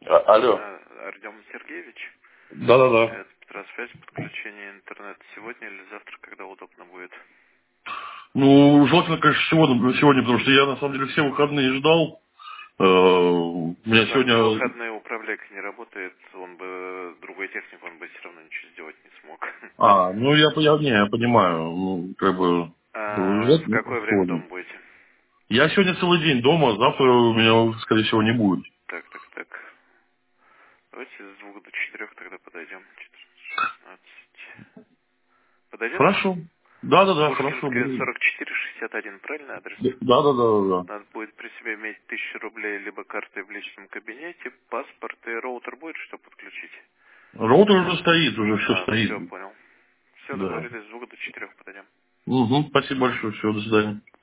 Алло. Артем Сергеевич. Да-да-да. Это Петросвязь, подключение интернета сегодня или завтра, когда удобно будет? Ну, желательно, конечно, сегодня, потому что я, на самом деле, все выходные ждал. У меня В сегодня... выходные управляйка не работает, он бы, другой техник, он бы все равно ничего сделать не смог. Ну, я понимаю. Ну, как бы... В какое время Сегодня. дома будете? Я сегодня целый день дома, завтра у меня, скорее всего, не будет. Так. Давайте с 2 до 4 тогда подойдем. 14, 16. Подойдет? Хорошо. Да-да-да, хорошо. Пушкинская, 4461, правильный адрес? Да-да-да. Надо будет при себе иметь 1000 рублей, либо картой в личном кабинете, паспорт и роутер будет, что подключить? Роутер уже стоит, уже все Все, стоит. понял. Все, Да. договорились, с 2 до 4 подойдем. Угу, спасибо большое, все, до свидания.